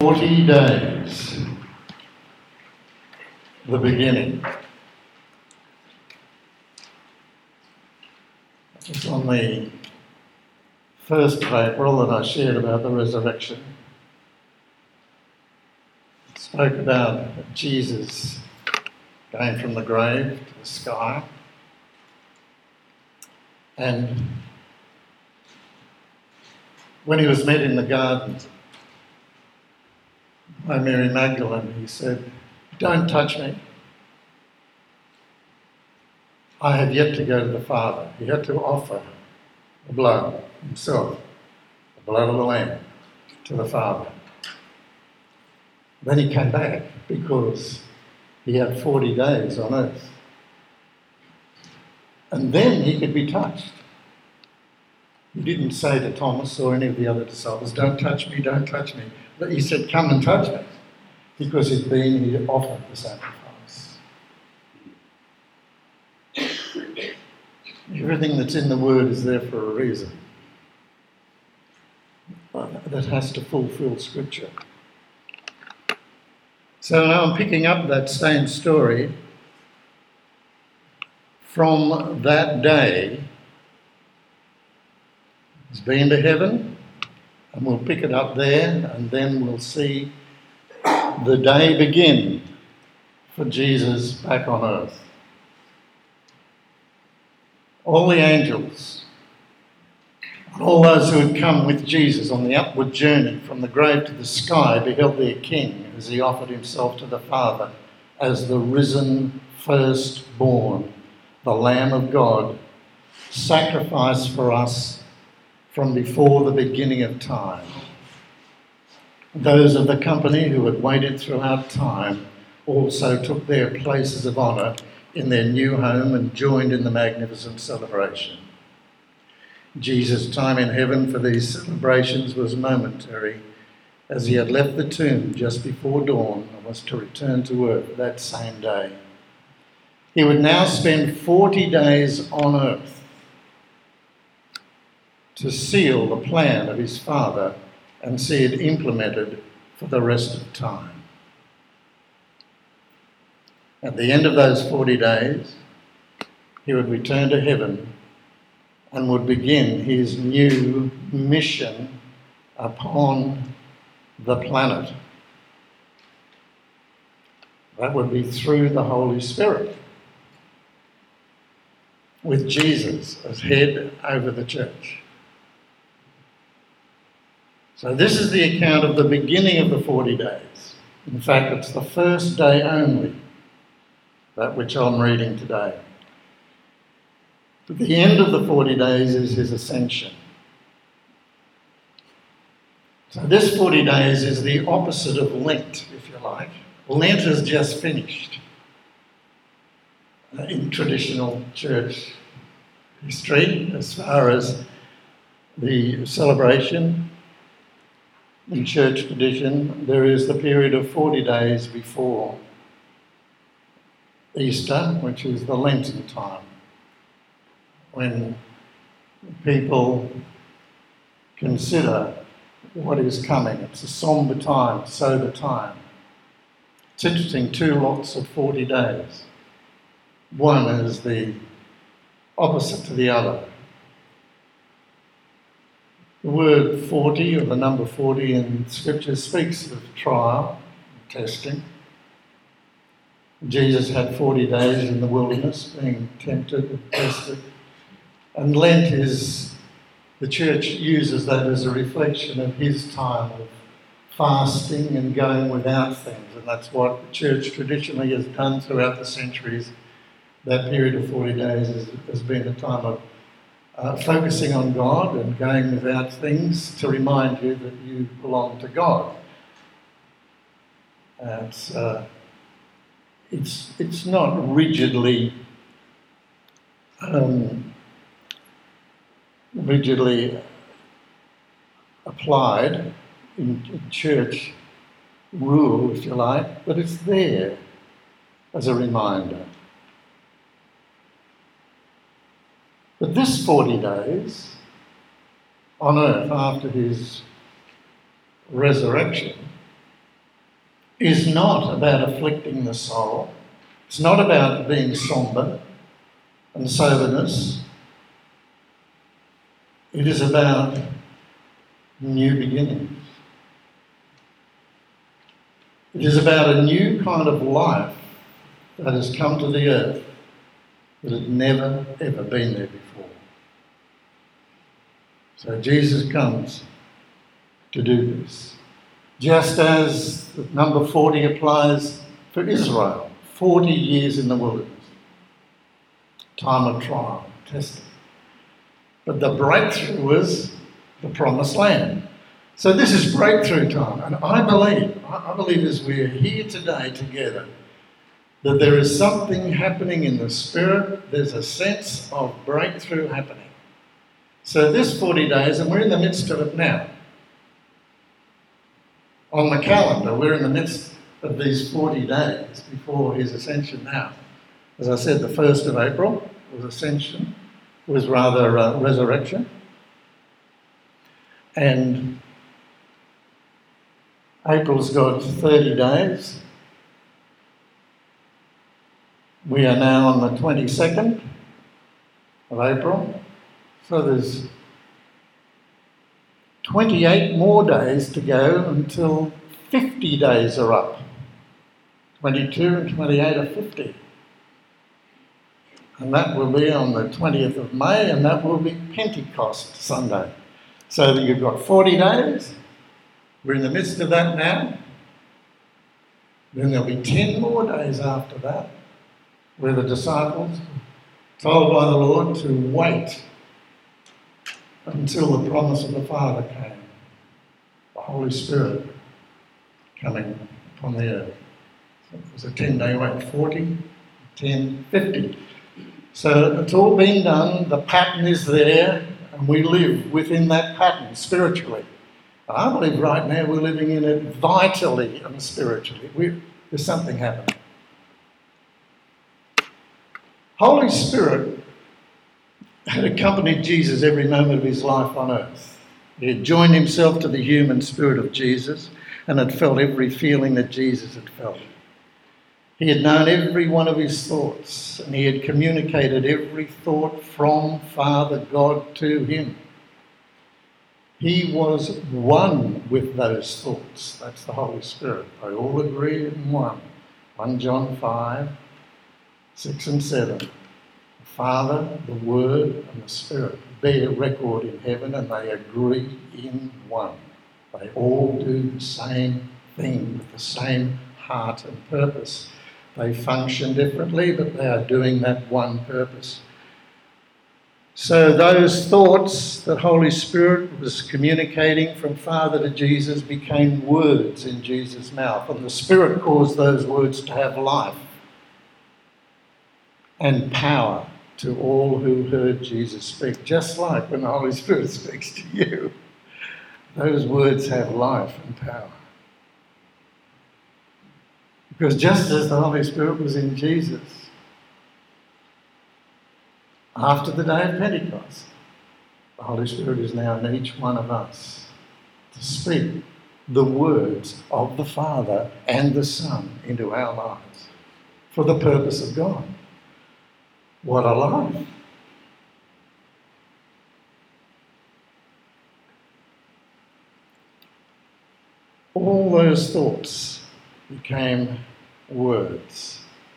40 days, the beginning. It's on the 1st of April that I shared about the resurrection. It spoke about Jesus going from the grave to the sky. And when he was met in the garden by Mary Magdalene, he said, "Don't touch me. I have yet to go to the Father." He had to offer the blood himself, the blood of the Lamb, to the Father. Then he came back because he had 40 days on earth. And then he could be touched. He didn't say to Thomas or any of the other disciples, "Don't touch me, don't touch me." But he said, "Come and touch me," because he offered the sacrifice. Everything that's in the Word is there for a reason. That has to fulfill Scripture. So now I'm picking up that same story from that day. He's been to heaven, and we'll pick it up there, and then we'll see the day begin for Jesus back on earth. All the angels, all those who had come with Jesus on the upward journey from the grave to the sky, beheld their King as he offered himself to the Father as the risen firstborn, the Lamb of God, sacrificed for us from before the beginning of time. Those of the company who had waited throughout time also took their places of honour in their new home and joined in the magnificent celebration. Jesus' time in heaven for these celebrations was momentary, as he had left the tomb just before dawn and was to return to earth that same day. He would now spend 40 days on earth to seal the plan of his Father and see it implemented for the rest of time. At the end of those 40 days, he would return to heaven and would begin his new mission upon the planet. That would be through the Holy Spirit, with Jesus as head over the church. So this is the account of the beginning of the 40 days. In fact, it's the first day only, that which I'm reading today. But the end of the 40 days is his ascension. So this 40 days is the opposite of Lent, if you like. Lent has just finished in traditional church history as far as the celebration. In church tradition, there is the period of 40 days before Easter, which is the Lenten time, when people consider what is coming. It's a sombre time, sober time. It's interesting, 2 lots of 40 days. One is the opposite to the other. The word 40, or the number 40 in Scripture, speaks of trial and testing. Jesus had 40 days in the wilderness being tempted and tested. And Lent the church uses that as a reflection of his time of fasting and going without things. And that's what the church traditionally has done throughout the centuries. That period of 40 days has been a time of focusing on God and going without things to remind you that you belong to God. And it's not rigidly applied in church rule, if you like, but it's there as a reminder. But this 40 days on earth after his resurrection is not about afflicting the soul. It's not about being sombre and soberness. It is about new beginnings. It is about a new kind of life that has come to the earth that had never, ever been there before. So Jesus comes to do this. Just as number 40 applies for Israel, 40 years in the wilderness, time of trial, testing. But the breakthrough was the promised land. So this is breakthrough time, and I believe as we're here today together, that there is something happening in the Spirit. There's a sense of breakthrough happening. So this 40 days, and we're in the midst of it now. On the calendar, we're in the midst of these 40 days before his ascension now. As I said, the 1st of April was ascension, was rather resurrection. And April's got 30 days. We are now on the 22nd of April. So there's 28 more days to go until 50 days are up. 22 and 28 are 50. And that will be on the 20th of May, and that will be Pentecost Sunday. So that you've got 40 days. We're in the midst of that now. Then there'll be 10 more days after that, where the disciples were told by the Lord to wait until the promise of the Father came, the Holy Spirit coming upon the earth. So it was a 10-day wait, 40, 10, 50. So it's all been done, the pattern is there, and we live within that pattern spiritually. I believe right now we're living in it vitally and spiritually. There's something happening. Holy Spirit had accompanied Jesus every moment of his life on earth. He had joined himself to the human spirit of Jesus and had felt every feeling that Jesus had felt. He had known every one of his thoughts, and he had communicated every thought from Father God to him. He was one with those thoughts. That's the Holy Spirit. They all agree in one. 1 John 5, 6 and 7. The Father, the Word, and the Spirit bear record in heaven, and they agree in one. They all do the same thing with the same heart and purpose. They function differently, but they are doing that one purpose. So those thoughts that Holy Spirit was communicating from Father to Jesus became words in Jesus' mouth, and the Spirit caused those words to have life and power to all who heard Jesus speak, just like when the Holy Spirit speaks to you. Those words have life and power. Because just as the Holy Spirit was in Jesus, after the day of Pentecost, the Holy Spirit is now in each one of us to speak the words of the Father and the Son into our lives for the purpose of God. What a life! All those thoughts became words.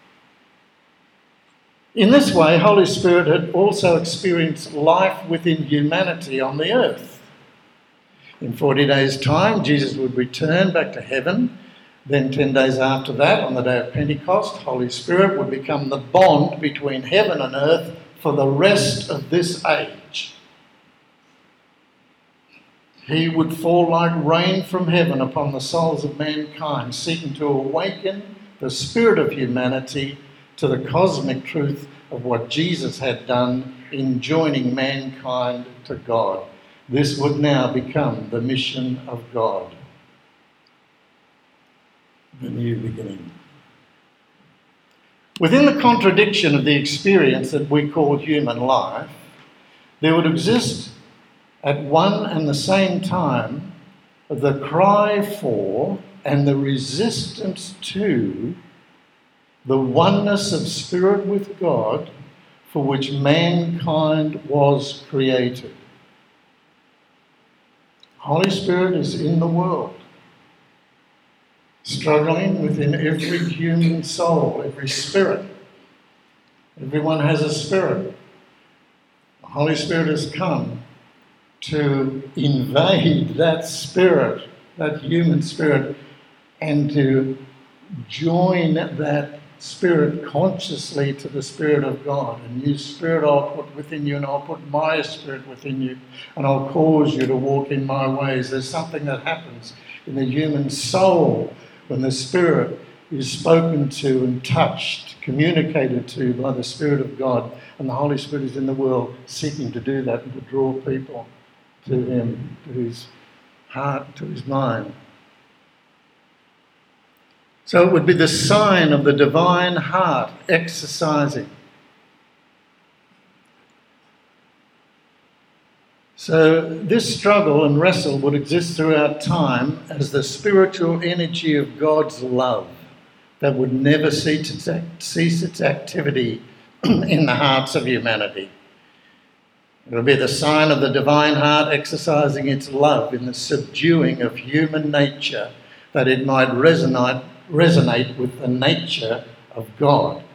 In this way, Holy Spirit had also experienced life within humanity on the earth. In 40 days' time, Jesus would return back to heaven. Then 10 days after that, on the day of Pentecost, Holy Spirit would become the bond between heaven and earth for the rest of this age. He would fall like rain from heaven upon the souls of mankind, seeking to awaken the spirit of humanity to the cosmic truth of what Jesus had done in joining mankind to God. This would now become the mission of God. The new beginning. Within the contradiction of the experience that we call human life, there would exist at one and the same time the cry for and the resistance to the oneness of spirit with God for which mankind was created. Holy Spirit is in the world, struggling within every human soul, every spirit. Everyone has a spirit. The Holy Spirit has come to invade that spirit, that human spirit, and to join that spirit consciously to the Spirit of God. And you spirit I'll put within you, and I'll put my spirit within you, and I'll cause you to walk in my ways. There's something that happens in the human soul when the spirit is spoken to and touched, communicated to by the Spirit of God, and the Holy Spirit is in the world seeking to do that and to draw people to him, to his heart, to his mind. So it would be the sign of the divine heart exercising. So this struggle and wrestle would exist throughout time as the spiritual energy of God's love that would never cease its activity in the hearts of humanity. It will be the sign of the divine heart exercising its love in the subduing of human nature, that it might resonate with the nature of God.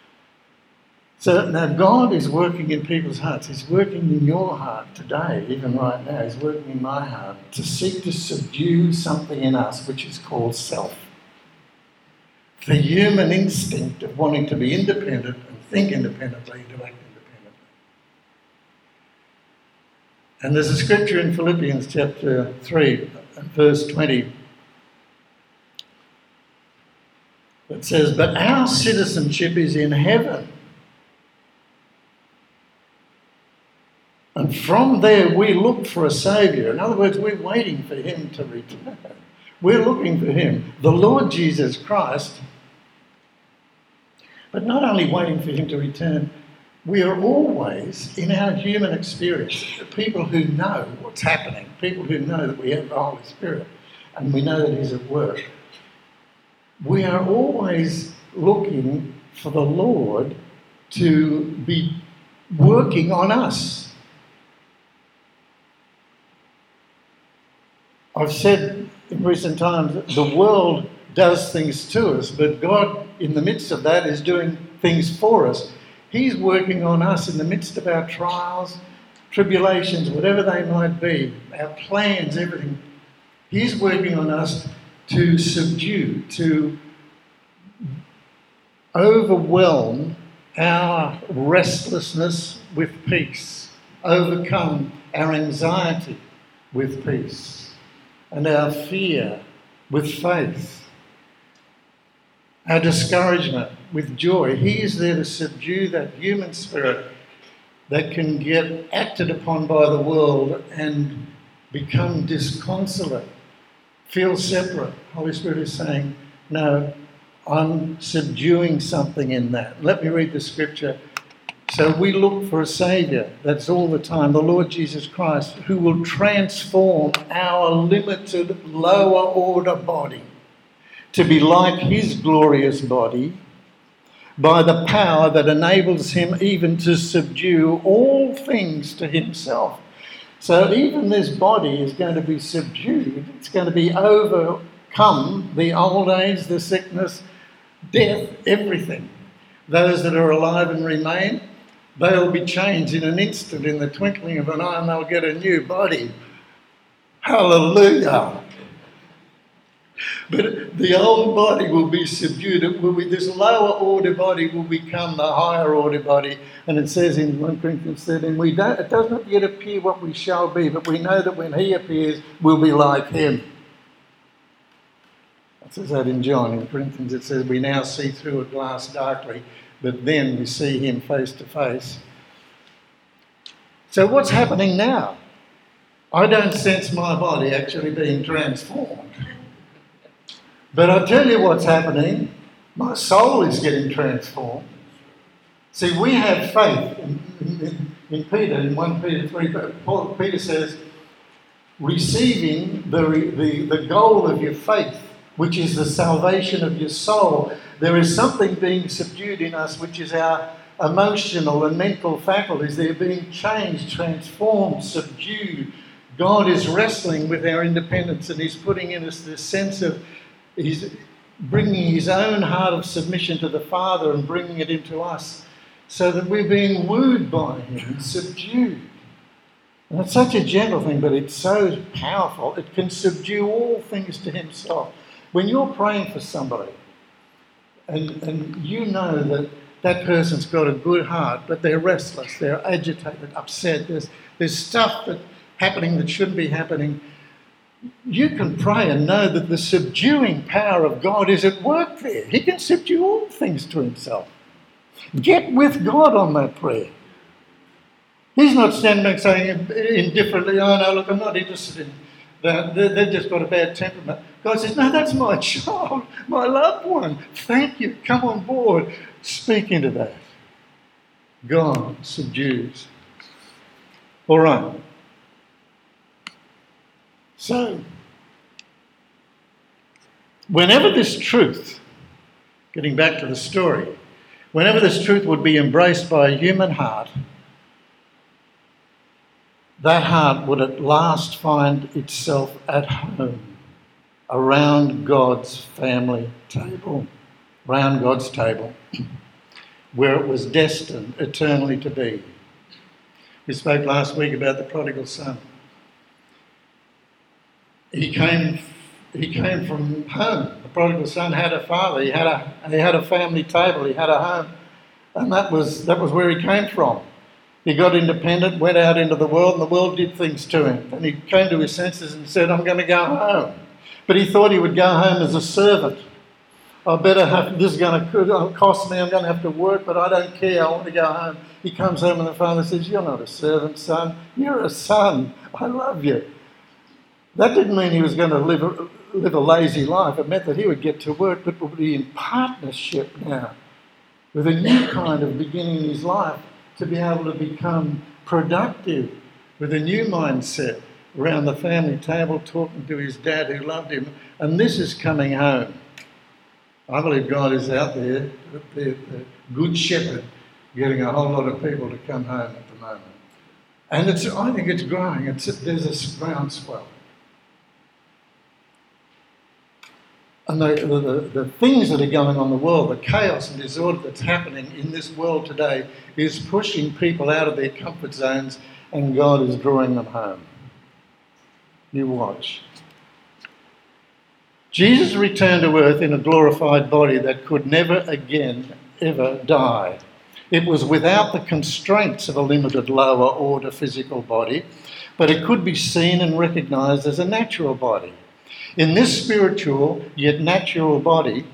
So now God is working in people's hearts. He's working in your heart today, even right now. He's working in my heart to seek to subdue something in us which is called self. The human instinct of wanting to be independent and think independently, to act independently. And there's a scripture in Philippians chapter 3 and verse 20 that says, "But our citizenship is in heaven. And from there we look for a Saviour." In other words, we're waiting for him to return. We're looking for him, the Lord Jesus Christ. But not only waiting for him to return, we are always, in our human experience, people who know what's happening, people who know that we have the Holy Spirit and we know that he's at work. We are always looking for the Lord to be working on us. I've said in recent times that the world does things to us, but God, in the midst of that, is doing things for us. He's working on us in the midst of our trials, tribulations, whatever they might be, our plans, everything. He's working on us to subdue, to overwhelm our restlessness with peace, overcome our anxiety with peace, and our fear with faith, our discouragement with joy. He is there to subdue that human spirit that can get acted upon by the world and become disconsolate, feel separate. Holy Spirit is saying, no, I'm subduing something in that. Let me read the scripture. So we look for a Saviour, that's all the time, the Lord Jesus Christ, who will transform our limited lower order body to be like his glorious body by the power that enables him even to subdue all things to himself. So even this body is going to be subdued. It's going to be overcome, the old age, the sickness, death, everything. Those that are alive and remain, they'll be changed in an instant, in the twinkling of an eye, and they'll get a new body. Hallelujah. But the old body will be subdued. It will be, this lower order body will become the higher order body. And it says in 1 Corinthians 13, it does not yet appear what we shall be, but we know that when he appears, we'll be like him. It says that in John. In Corinthians it says, we now see through a glass darkly, but then we see him face to face. So what's happening now? I don't sense my body actually being transformed. But I tell you what's happening. My soul is getting transformed. See, we have faith. In Peter, in 1 Peter 3, Peter says, receiving the goal of your faith, which is the salvation of your soul. There is something being subdued in us, which is our emotional and mental faculties. They're being changed, transformed, subdued. God is wrestling with our independence, and He's putting in us this sense of, He's bringing His own heart of submission to the Father and bringing it into us, so that we're being wooed by Him, subdued. And it's such a gentle thing, but it's so powerful. It can subdue all things to Himself. When you're praying for somebody, and you know that that person's got a good heart, but they're restless, they're agitated, upset, there's stuff that's happening that shouldn't be happening, you can pray and know that the subduing power of God is at work there. He can subdue all things to Himself. Get with God on that prayer. He's not standing back saying indifferently, oh no, look, I'm not interested in that. They've just got a bad temperament. God says, no, that's my child, my loved one. Thank you. Come on board. Speak into that. God subdues. All right. So, whenever this truth, getting back to the story, whenever this truth would be embraced by a human heart, that heart would at last find itself at home, around God's family table, around God's table, where it was destined eternally to be. We spoke last week about the prodigal son. He came from home. The prodigal son had a father. He had a family table. He had a home, and that was where he came from. He got independent, went out into the world, and the world did things to him. And he came to his senses and said, I'm going to go home. But he thought he would go home as a servant. This is going to cost me, I'm going to have to work, but I don't care, I want to go home. He comes home and the father says, you're not a servant, son, you're a son, I love you. That didn't mean he was going to live a lazy life. It meant that he would get to work, but would be in partnership now with a new kind of beginning in his life, to be able to become productive with a new mindset around the family table, talking to his dad who loved him. And this is coming home. I believe God is out there, the good shepherd, getting a whole lot of people to come home at the moment. And I think it's growing. There's a groundswell. And the things that are going on in the world, the chaos and disorder that's happening in this world today is pushing people out of their comfort zones, and God is drawing them home. You watch. Jesus returned to earth in a glorified body that could never again, ever die. It was without the constraints of a limited lower order physical body, but it could be seen and recognised as a natural body. In this spiritual yet natural body,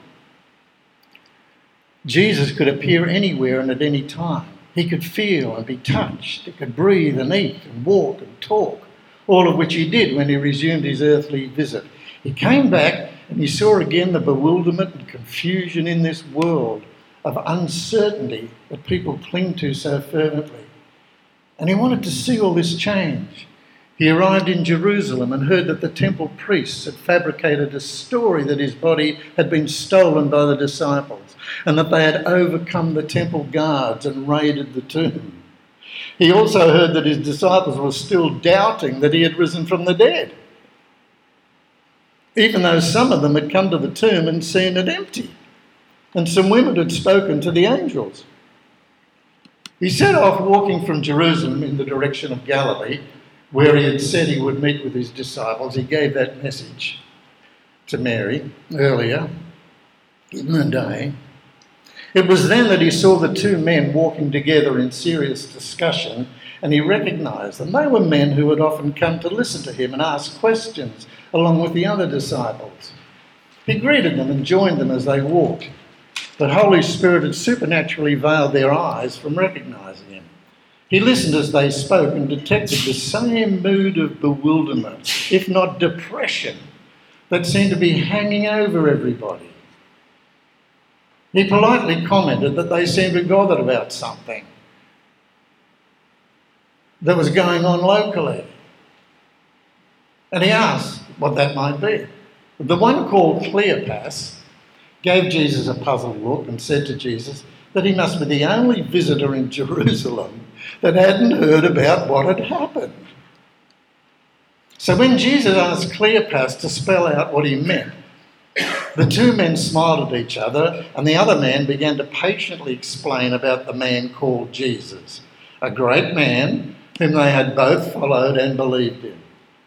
Jesus could appear anywhere and at any time. He could feel and be touched. He could breathe and eat and walk and talk, all of which he did when he resumed his earthly visit. He came back and he saw again the bewilderment and confusion in this world of uncertainty that people cling to so fervently. And he wanted to see all this change. He arrived in Jerusalem and heard that the temple priests had fabricated a story that his body had been stolen by the disciples and that they had overcome the temple guards and raided the tomb. He also heard that his disciples were still doubting that he had risen from the dead, even though some of them had come to the tomb and seen it empty, and some women had spoken to the angels. He set off walking from Jerusalem in the direction of Galilee, where he had said he would meet with his disciples. He gave that message to Mary earlier in the day. It was then that he saw the two men walking together in serious discussion, and he recognised them. They were men who had often come to listen to him and ask questions, along with the other disciples. He greeted them and joined them as they walked, but Holy Spirit had supernaturally veiled their eyes from recognising him. He listened as they spoke and detected the same mood of bewilderment, if not depression, that seemed to be hanging over everybody. He politely commented that they seemed to bother about something that was going on locally. And he asked what that might be. The one called Cleopas gave Jesus a puzzled look and said to Jesus that he must be the only visitor in Jerusalem that hadn't heard about what had happened. So when Jesus asked Cleopas to spell out what he meant, the two men smiled at each other, and the other man began to patiently explain about the man called Jesus, a great man whom they had both followed and believed in.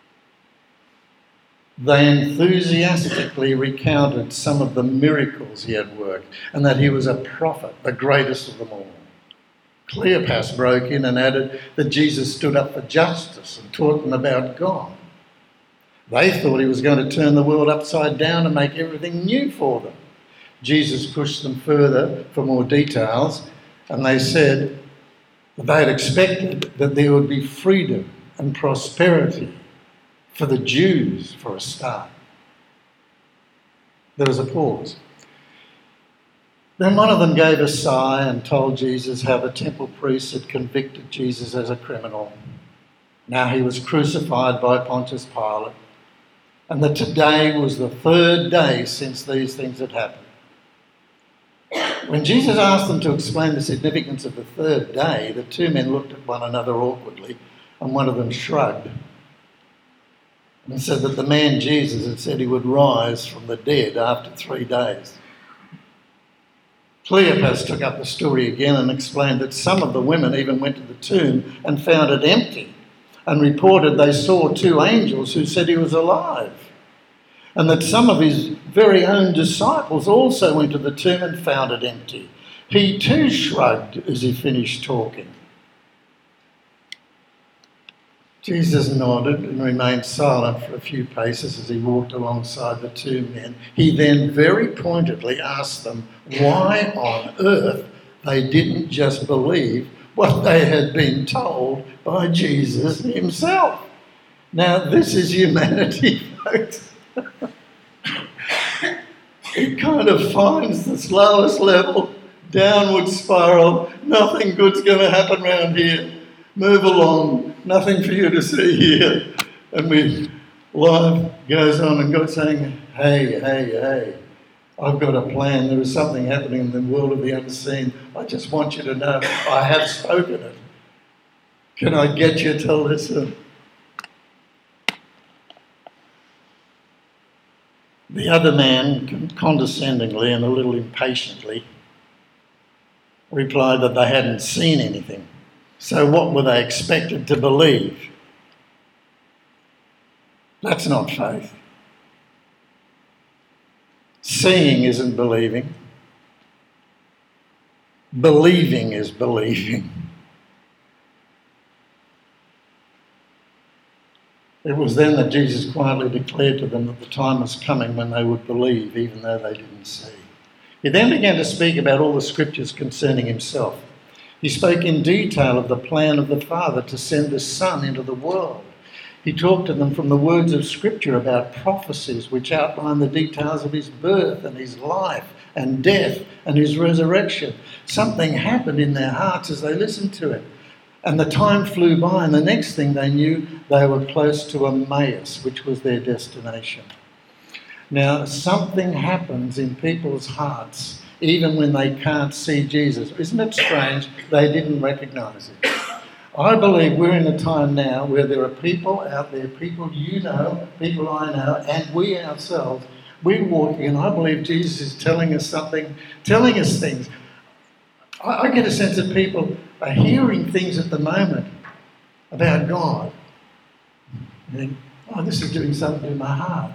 They enthusiastically recounted some of the miracles he had worked and that he was a prophet, the greatest of them all. Cleopas broke in and added that Jesus stood up for justice and taught them about God. They thought he was going to turn the world upside down and make everything new for them. Jesus pushed them further for more details, and they said that they had expected that there would be freedom and prosperity for the Jews for a start. There was a pause. Then one of them gave a sigh and told Jesus how the temple priests had convicted Jesus as a criminal. Now he was crucified by Pontius Pilate, and that today was the third day since these things had happened. When Jesus asked them to explain the significance of the third day, the two men looked at one another awkwardly, and one of them shrugged and said that the man Jesus had said he would rise from the dead after 3 days. Cleopas took up the story again and explained that some of the women even went to the tomb and found it empty, and reported they saw 2 angels who said he was alive, and that some of his very own disciples also went to the tomb and found it empty. He too shrugged as he finished talking. Jesus nodded and remained silent for a few paces as he walked alongside the 2 men. He then very pointedly asked them why on earth they didn't just believe what they had been told by Jesus himself. Now, this is humanity, folks. It kind of finds the slowest level, downward spiral. Nothing good's going to happen around here. Move along. Nothing for you to see here. And life goes on, and God's saying, hey, I've got a plan. There is something happening in the world of the unseen. I just want you to know I have spoken it. Can I get you to listen? The other man, condescendingly and a little impatiently, replied that they hadn't seen anything. So what were they expected to believe? That's not faith. Seeing isn't believing. Believing is believing. It was then that Jesus quietly declared to them that the time was coming when they would believe, even though they didn't see. He then began to speak about all the scriptures concerning himself. He spoke in detail of the plan of the Father to send the Son into the world. He talked to them from the words of Scripture about prophecies which outline the details of his birth and his life and death and his resurrection. Something happened in their hearts as they listened to it. And the time flew by, and the next thing they knew, they were close to Emmaus, which was their destination. Now, something happens in people's hearts even when they can't see Jesus. Isn't it strange they didn't recognise it? I believe we're in a time now where there are people out there, people you know, people I know, and we ourselves, we're walking, and I believe Jesus is telling us something, telling us things. I get a sense that people are hearing things at the moment about God. You think, oh, this is doing something to my heart.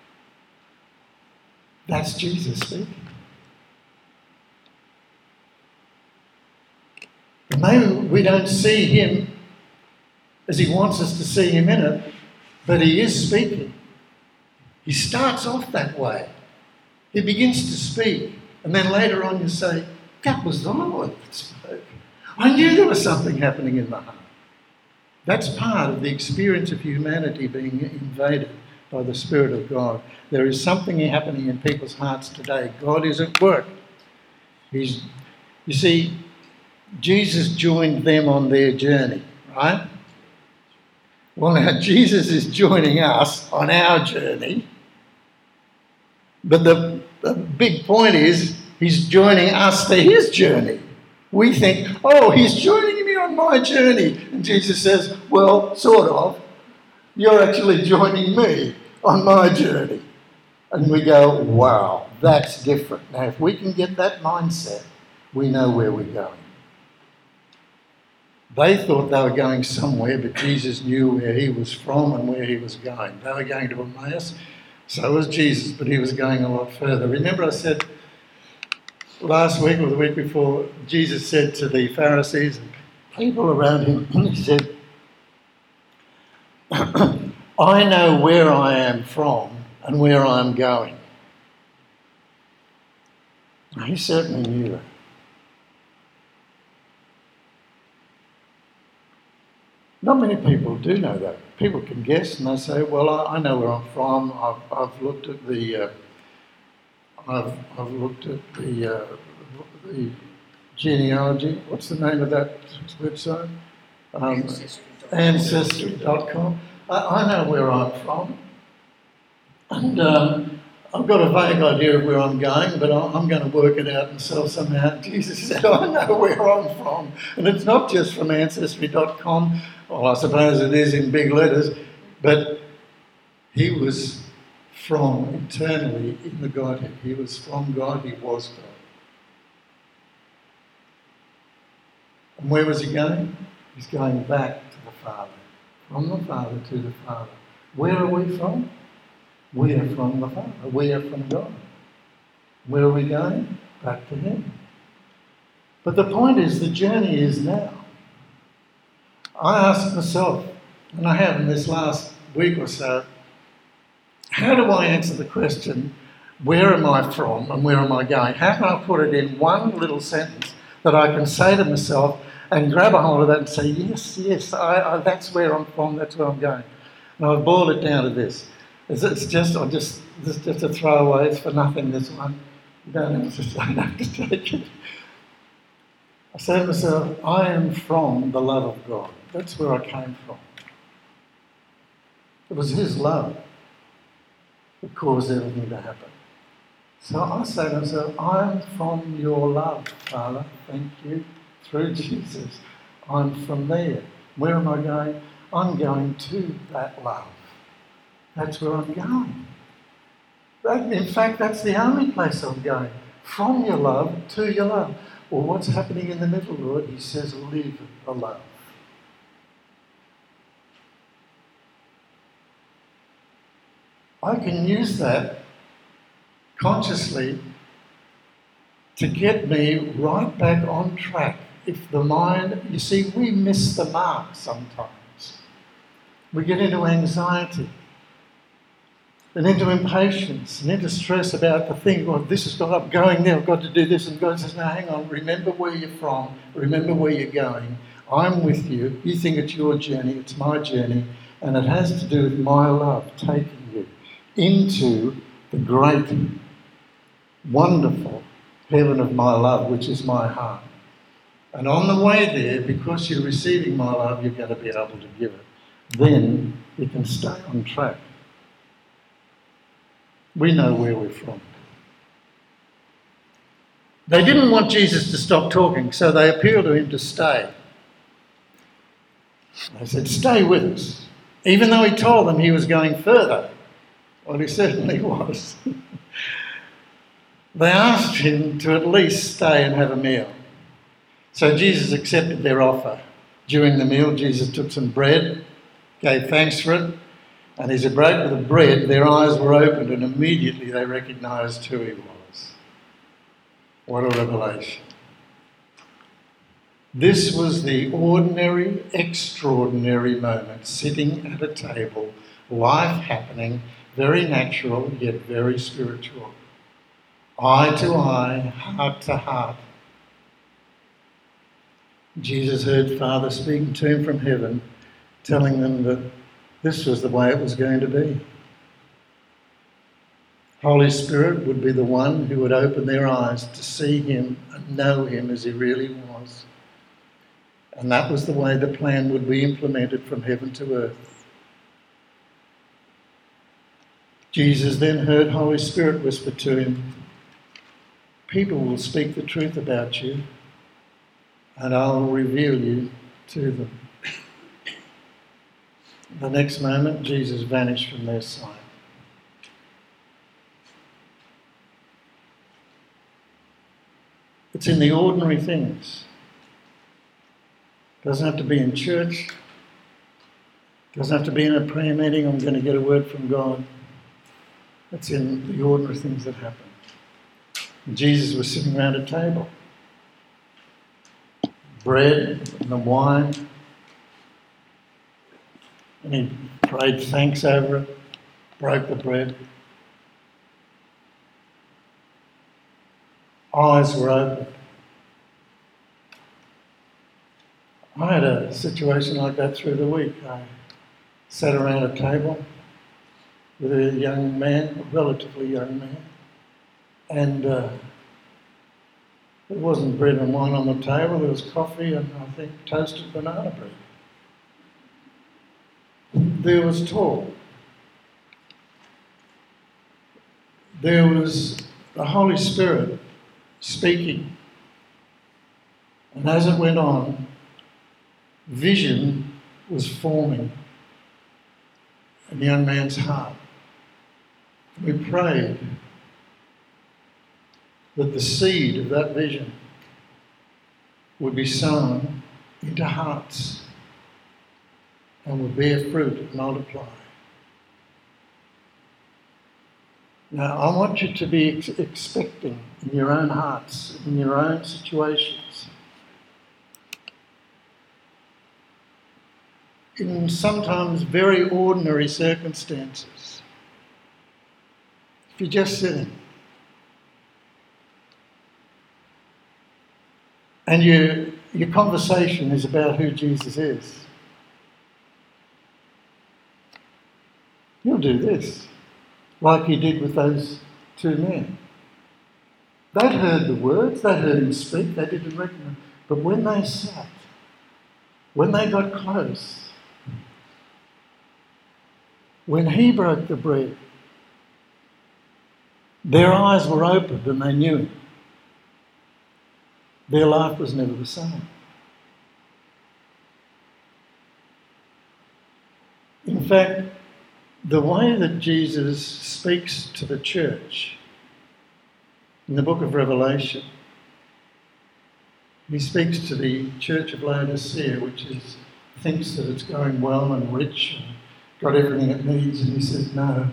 That's Jesus speaking. Maybe we don't see him as he wants us to see him in it, but he is speaking. He starts off that way. He begins to speak, and then later on you say, that was the Lord that spoke. I knew there was something happening in my heart. That's part of the experience of humanity being invaded by the Spirit of God. There is something happening in people's hearts today. God is at work. You see, Jesus joined them on their journey, right? Well, now Jesus is joining us on our journey. But the big point is he's joining us to his journey. We think, oh, he's joining me on my journey. And Jesus says, well, sort of. You're actually joining me on my journey. And we go, wow, that's different. Now, if we can get that mindset, we know where we're going. They thought they were going somewhere, but Jesus knew where he was from and where he was going. They were going to Emmaus, so was Jesus, but he was going a lot further. Remember I said last week or the week before, Jesus said to the Pharisees and people around him, he said, I know where I am from and where I'm going. He certainly knew that. Not many people do know that. People can guess and they say, well, I know where I'm from. I've looked at the the genealogy. What's the name of that website? Ancestry.com. I know where I'm from. And I've got a vague idea of where I'm going, but I'm going to work it out myself somehow. Jesus said, I know where I'm from. And it's not just from Ancestry.com. Well, I suppose it is in big letters. But he was from eternally in the Godhead. He was from God. He was God. And where was he going? He's going back to the Father. From the Father to the Father. Where are we from? We are from the Father. We are from God. Where are we going? Back to him. But the point is, the journey is now. I ask myself, and I have in this last week or so, how do I answer the question, where am I from and where am I going? How can I put it in one little sentence that I can say to myself and grab a hold of that and say, yes, I that's where I'm from, that's where I'm going. And I've boiled it down to this. It's just a throwaway, it's for nothing, this one. You don't have to take it. I say to myself, I am from the love of God. That's where I came from. It was his love that caused everything to happen. So I say to myself, I'm from your love, Father, thank you, through Jesus. I'm from there. Where am I going? I'm going to that love. That's where I'm going. In fact, that's the only place I'm going. From your love to your love. Well, what's happening in the middle, Lord? He says, live the love. I can use that consciously to get me right back on track. If the mind, you see, we miss the mark sometimes. We get into anxiety and into impatience and into stress about the thing, well, this has got, I'm going there, I've got to do this. And God says, no, hang on, remember where you're from, remember where you're going. I'm with you. You think it's your journey, it's my journey, and it has to do with my love taking you into the great, wonderful heaven of my love, which is my heart. And on the way there, because you're receiving my love, you're going to be able to give it. Then you can stay on track. We know where we're from. They didn't want Jesus to stop talking, so they appealed to him to stay. They said, stay with us. Even though he told them he was going further. Well, he certainly was. They asked him to at least stay and have a meal. So Jesus accepted their offer. During the meal, Jesus took some bread, gave thanks for it, and as he broke the bread, their eyes were opened and immediately they recognised who he was. What a revelation. This was the ordinary, extraordinary moment, sitting at a table, life happening, very natural yet very spiritual. Eye to eye, heart to heart. Jesus heard Father speaking to him from heaven, telling them that this was the way it was going to be. Holy Spirit would be the one who would open their eyes to see him and know him as he really was. And that was the way the plan would be implemented from heaven to earth. Jesus then heard Holy Spirit whisper to him, "People will speak the truth about you, and I will reveal you to them." The next moment, Jesus vanished from their sight. It's in the ordinary things. It doesn't have to be in church. It doesn't have to be in a prayer meeting. I'm going to get a word from God. It's in the ordinary things that happen. And Jesus was sitting around a table. Bread and the wine. And he prayed thanks over it, broke the bread. Eyes were opened. I had a situation like that through the week. I sat around a table with a young man, a relatively young man, and there wasn't bread and wine on the table, there was coffee and I think toasted banana bread. There was talk. There was the Holy Spirit speaking. And as it went on, vision was forming in the young man's heart. We prayed that the seed of that vision would be sown into hearts and would bear fruit and multiply. Now, I want you to be expecting in your own hearts, in your own situations, in sometimes very ordinary circumstances. If you're just sitting and your conversation is about who Jesus is, you'll do this, like he did with those two men. They'd heard the words, they'd heard him speak, they didn't recognise. But when they sat, when they got close, when he broke the bread, their eyes were opened and they knew him. Their life was never the same. In fact, the way that Jesus speaks to the church in the book of Revelation, he speaks to the church of Laodicea, which thinks that it's going well and rich and got everything it needs, and he says, no,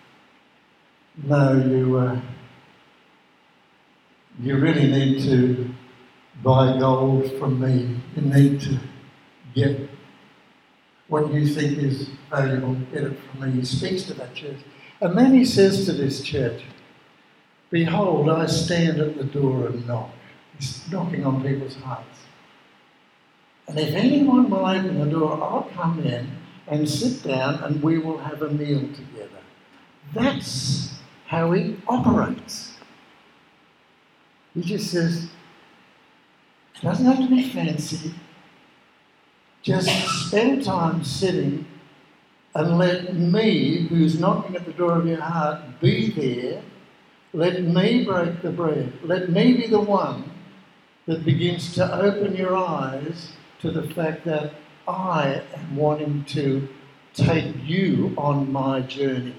you really need to buy gold from me. You need to get what you think is valuable, get it from me. He speaks to that church. And then he says to this church, behold, I stand at the door and knock. He's knocking on people's hearts. And if anyone will open the door, I'll come in and sit down and we will have a meal together. That's how he operates. He just says, it doesn't have to be fancy. Just spend time sitting and let me, who's knocking at the door of your heart, be there. Let me break the bread. Let me be the one that begins to open your eyes to the fact that I am wanting to take you on my journey.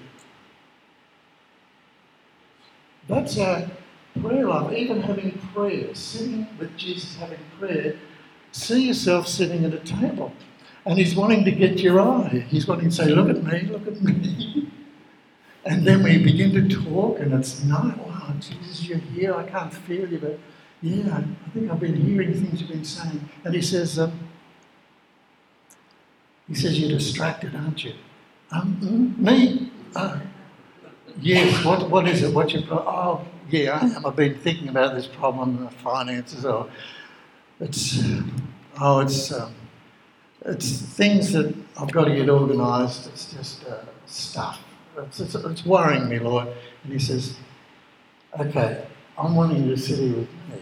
That's our prayer life. Even having prayer, sitting with Jesus, having prayer, see yourself sitting at a table. And he's wanting to get your eye. He's wanting to say, look at me, look at me. And then we begin to talk and it's not, wow, Jesus, you're here, I can't feel you, but yeah, I think I've been hearing things you've been saying. And he says, you're distracted, aren't you? Me? Yes, what is it? What's your problem? Oh, yeah, I am. I've been thinking about this problem, the finances, or it's things that I've got to get organised. It's just stuff. It's worrying me, Lord. And he says, okay, I'm wanting you to sit here with me.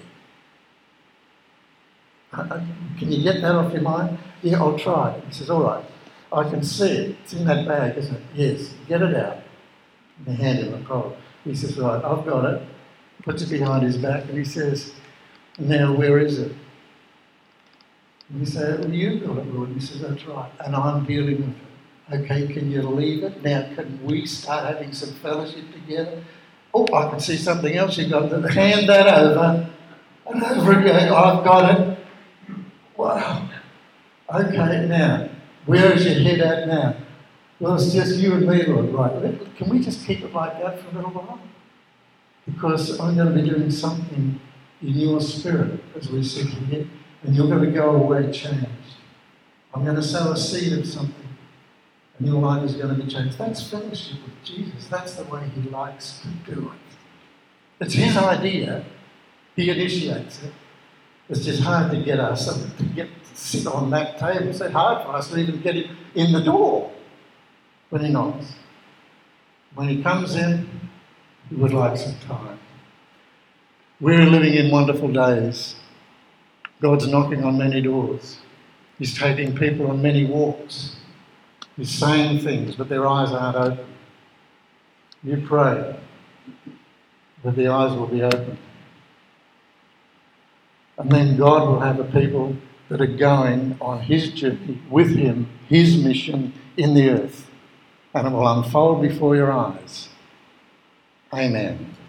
Can you get that off your mind? Yeah, I'll try. He says, all right, I can see it. It's in that bag, isn't it? Yes, get it out. And they hand him a coal. He says, right, I've got it. Puts it behind his back and he says, now where is it? And you say, well, you've got it, Lord. And he says, that's right. And I'm dealing with it. Okay, can you leave it? Now, can we start having some fellowship together? Oh, I can see something else you've got. Hand that over. And over again, I've got it. Wow. Okay, now, where is your head at now? Well, it's just you and me, Lord. Right, can we just keep it like that for a little while? Because I'm going to be doing something in your spirit as we sit here, and you're going to go away changed. I'm going to sow a seed of something, and your life is going to be changed. That's fellowship with Jesus. That's the way he likes to do it. It's his idea. He initiates it. It's just hard to get us to sit on that table. It's hard for us to even get him in the door when he knocks. When he comes in, he would like some time. We're living in wonderful days. God's knocking on many doors. He's taking people on many walks. He's saying things, but their eyes aren't open. You pray that the eyes will be open. And then God will have a people that are going on his journey with him, his mission in the earth. And it will unfold before your eyes. Amen.